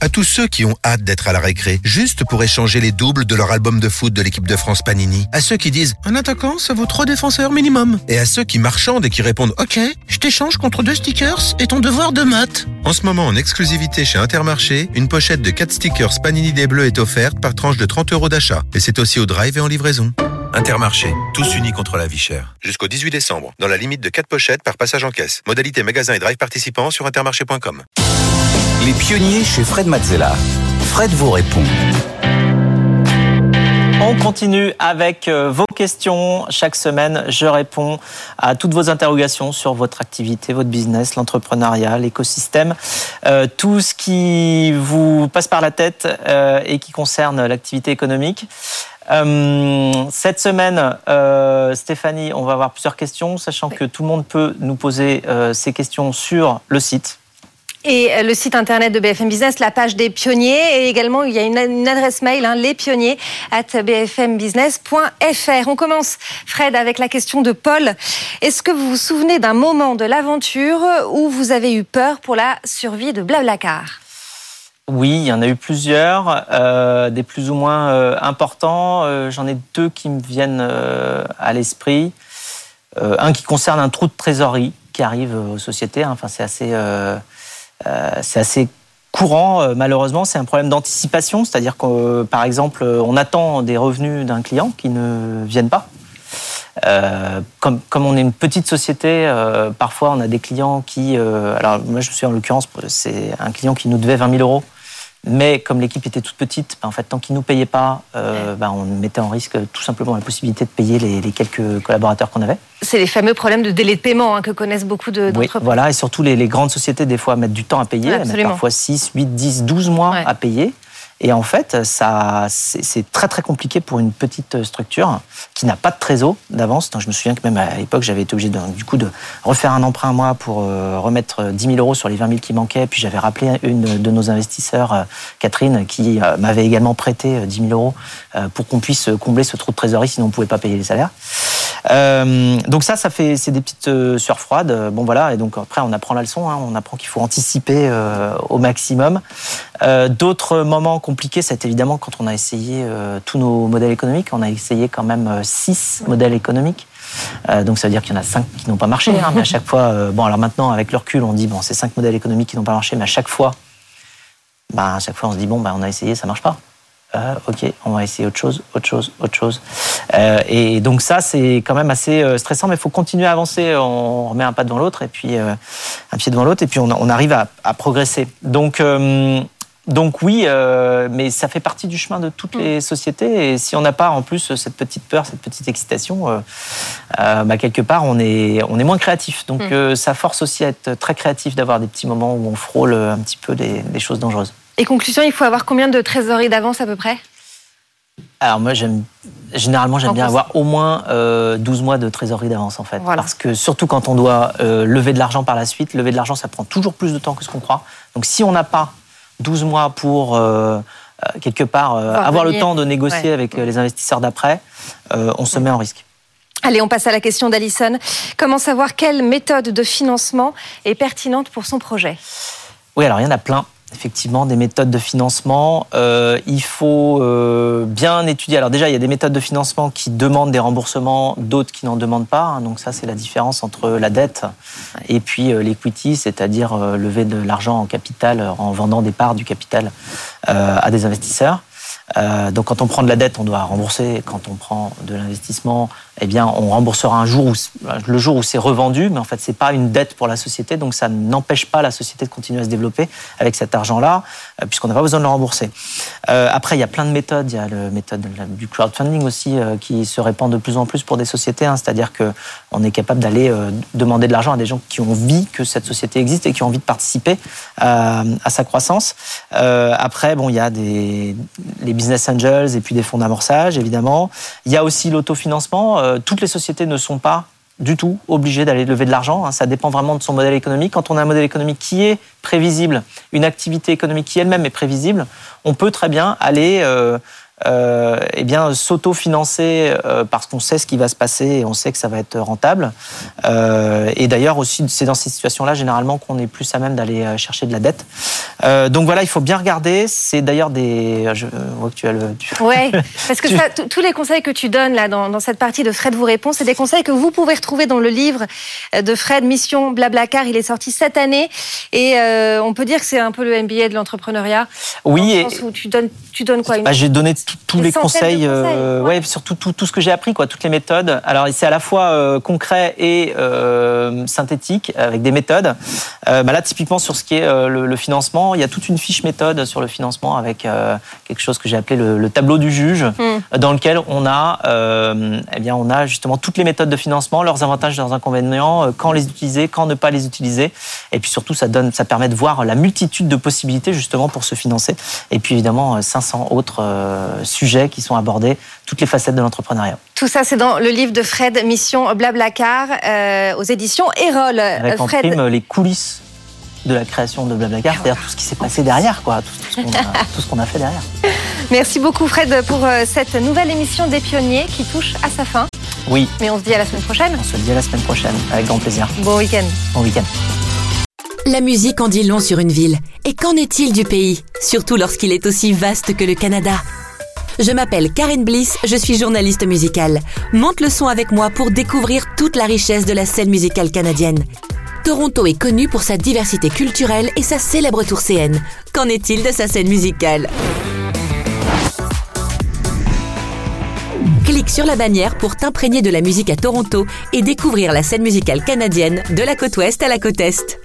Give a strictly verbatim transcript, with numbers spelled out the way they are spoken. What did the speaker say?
À tous ceux qui ont hâte d'être à la récré, juste pour échanger les doubles de leur album de foot de l'équipe de France Panini. À ceux qui disent « Un attaquant, ça vaut trois défenseurs minimum ». Et à ceux qui marchandent et qui répondent « Ok, je t'échange contre deux stickers et ton devoir de maths ». En ce moment, en exclusivité chez Intermarché, une pochette de quatre stickers Panini des Bleus est offerte par tranche de trente euros d'achat. Et c'est aussi au drive et en livraison. Intermarché, tous unis contre la vie chère. Jusqu'au dix-huit décembre, dans la limite de quatre pochettes par passage en caisse. Modalité magasin et drive participants sur intermarché point com. Les pionniers chez Fred Mazzella. Fred vous répond. On continue avec vos questions. Chaque semaine, je réponds à toutes vos interrogations sur votre activité, votre business, l'entrepreneuriat, l'écosystème, euh, tout ce qui vous passe par la tête euh, et qui concerne l'activité économique. Euh, cette semaine, euh, Stéphanie, on va avoir plusieurs questions, sachant que tout le monde peut nous poser euh, ces questions sur le site. Et le site internet de B F M Business, la page des pionniers, et également il y a une, une adresse mail, hein, lespionniers arobase b f m business point f r. On commence, Fred, avec la question de Paul. Est-ce que vous vous souvenez d'un moment de l'aventure où vous avez eu peur pour la survie de Blablacar ? Oui, il y en a eu plusieurs, euh, des plus ou moins euh, importants. Euh, j'en ai deux qui me viennent euh, à l'esprit. Euh, un qui concerne un trou de trésorerie qui arrive aux sociétés. Hein. Enfin, c'est assez... Euh, Euh, c'est assez courant, euh, malheureusement. C'est un problème d'anticipation, c'est-à-dire que, euh, par exemple, on attend des revenus d'un client qui ne viennent pas. Euh, comme, comme on est une petite société, euh, parfois on a des clients qui... Euh, alors moi, je me suis en l'occurrence, c'est un client qui nous devait vingt mille euros. Mais comme l'équipe était toute petite, ben en fait, tant qu'ils ne nous payaient pas, euh, ben on mettait en risque tout simplement la possibilité de payer les, les quelques collaborateurs qu'on avait. C'est les fameux problèmes de délai de paiement hein, que connaissent beaucoup de, d'entreprises. Oui, voilà, et surtout les, les grandes sociétés, des fois, mettent du temps à payer. Ouais, elles mettent parfois six, huit, dix, douze mois ouais. à payer. Et en fait, ça, c'est, c'est très très compliqué pour une petite structure qui n'a pas de trésor d'avance. Donc, je me souviens que même à l'époque, j'avais été obligé de, du coup de refaire un emprunt moi pour euh, remettre dix mille euros sur les vingt mille qui manquaient. Puis j'avais rappelé une de nos investisseurs, euh, Catherine, qui euh, m'avait également prêté dix mille euros euh, pour qu'on puisse combler ce trou de trésorerie, sinon on ne pouvait pas payer les salaires. Euh, donc ça, ça fait, c'est des petites euh, sueurs froides. Bon voilà, et donc après on apprend la leçon. Hein, on apprend qu'il faut anticiper euh, au maximum. Euh, d'autres moments compliqué, c'est évidemment quand on a essayé euh, tous nos modèles économiques. On a essayé quand même euh, six modèles économiques. Euh, donc ça veut dire qu'il y en a cinq qui n'ont pas marché. Hein, mais à chaque fois, euh, bon alors maintenant avec le recul, on dit bon c'est cinq modèles économiques qui n'ont pas marché, mais à chaque fois, bah, à chaque fois on se dit bon bah on a essayé, ça marche pas. Euh, ok, on va essayer autre chose, autre chose, autre chose. Euh, et donc ça c'est quand même assez euh, stressant, mais il faut continuer à avancer. On remet un pas devant l'autre et puis euh, un pied devant l'autre et puis on, on arrive à, à progresser. Donc euh, Donc oui, euh, mais ça fait partie du chemin de toutes les sociétés. Et si on n'a pas en plus cette petite peur, cette petite excitation, euh, euh, bah, quelque part on est, on est moins créatif. Donc mmh. euh, ça force aussi à être très créatif, d'avoir des petits moments où on frôle un petit peu des, des choses dangereuses. Et conclusion, il faut avoir combien de trésorerie d'avance à peu près ? Alors moi, j'aime, généralement, j'aime en bien plus. avoir au moins euh, douze mois de trésorerie d'avance en fait. Voilà. Parce que surtout quand on doit euh, lever de l'argent par la suite, lever de l'argent, ça prend toujours plus de temps que ce qu'on croit. Donc si on n'a pas douze mois pour, euh, quelque part, euh, avoir venir. le temps de négocier ouais. avec les investisseurs d'après, euh, on se ouais. met en risque. Allez, on passe à la question d'Alison. Comment savoir quelle méthode de financement est pertinente pour son projet ? Oui, alors il y en a plein. Effectivement, des méthodes de financement. Euh, il faut euh, bien étudier. Alors déjà, il y a des méthodes de financement qui demandent des remboursements, d'autres qui n'en demandent pas. Hein. Donc ça, c'est la différence entre la dette et puis euh, l'equity, c'est-à-dire euh, lever de l'argent en capital en vendant des parts du capital euh, à des investisseurs. Euh, donc quand on prend de la dette, on doit rembourser. Quand on prend de l'investissement, eh bien, on remboursera un jour où, le jour où c'est revendu, mais en fait, c'est pas une dette pour la société, donc ça n'empêche pas la société de continuer à se développer avec cet argent-là, puisqu'on n'a pas besoin de le rembourser. Euh, après, il y a plein de méthodes. Il y a la méthode du crowdfunding aussi, euh, qui se répand de plus en plus pour des sociétés, hein, c'est-à-dire que on est capable d'aller euh, demander de l'argent à des gens qui ont envie que cette société existe et qui ont envie de participer à, à sa croissance. Euh, après, bon, il y a des les business angels et puis des fonds d'amorçage, évidemment. Il y a aussi l'autofinancement. Euh, toutes les sociétés ne sont pas du tout obligées d'aller lever de l'argent. Hein. Ça dépend vraiment de son modèle économique. Quand on a un modèle économique qui est prévisible, une activité économique qui elle-même est prévisible, on peut très bien aller euh, euh, eh bien, s'auto-financer euh, parce qu'on sait ce qui va se passer et on sait que ça va être rentable. Euh, et d'ailleurs aussi, c'est dans ces situations-là généralement qu'on est plus à même d'aller chercher de la dette. Euh, donc voilà, il faut bien regarder. C'est d'ailleurs des... Je vois que tu as le... Tu... Ouais, parce que tu... ça, tous les conseils que tu donnes là dans, dans cette partie de Fred vous répond, c'est des conseils que vous pouvez retrouver dans le livre de Fred, Mission Blablacar. Il est sorti cette année et euh, on peut dire que c'est un peu le M B A de l'entrepreneuriat. Oui. Dans et... le sens où tu donnes, tu donnes quoi une... bah, J'ai donné tous les conseils, conseils euh, ouais. ouais, surtout tout, tout ce que j'ai appris, quoi, toutes les méthodes. Alors c'est à la fois euh, concret et euh, synthétique avec des méthodes. Euh, bah là, typiquement sur ce qui est euh, le, le financement, il y a toute une fiche méthode sur le financement avec euh, quelque chose que j'ai appelé le, le tableau du juge, mm. dans lequel on a, euh, eh bien, on a justement toutes les méthodes de financement, leurs avantages, leurs inconvénients, euh, quand les utiliser, quand ne pas les utiliser. Et puis surtout, ça donne, ça permet de voir la multitude de possibilités justement pour se financer. Et puis évidemment, cinq cents autres euh, sujets qui sont abordés, toutes les facettes de l'entrepreneuriat. Tout ça, c'est dans le livre de Fred, Mission Blablacar, euh, aux éditions Erol. Avec en Fred... prime les coulisses de la création de Blablacar, c'est-à-dire tout ce qui s'est passé derrière, quoi, tout, tout, ce qu'on a, tout ce qu'on a fait derrière. Merci beaucoup Fred pour cette nouvelle émission des Pionniers qui touche à sa fin. Oui. Mais on se dit à la semaine prochaine. On se dit à la semaine prochaine, avec grand plaisir. Bon week-end. Bon week-end. La musique en dit long sur une ville. Et qu'en est-il du pays ? Surtout lorsqu'il est aussi vaste que le Canada. Je m'appelle Karine Bliss, je suis journaliste musicale. Monte le son avec moi pour découvrir toute la richesse de la scène musicale canadienne. Toronto est connu pour sa diversité culturelle et sa célèbre tour C N. Qu'en est-il de sa scène musicale ? Clique sur la bannière pour t'imprégner de la musique à Toronto et découvrir la scène musicale canadienne de la côte ouest à la côte est.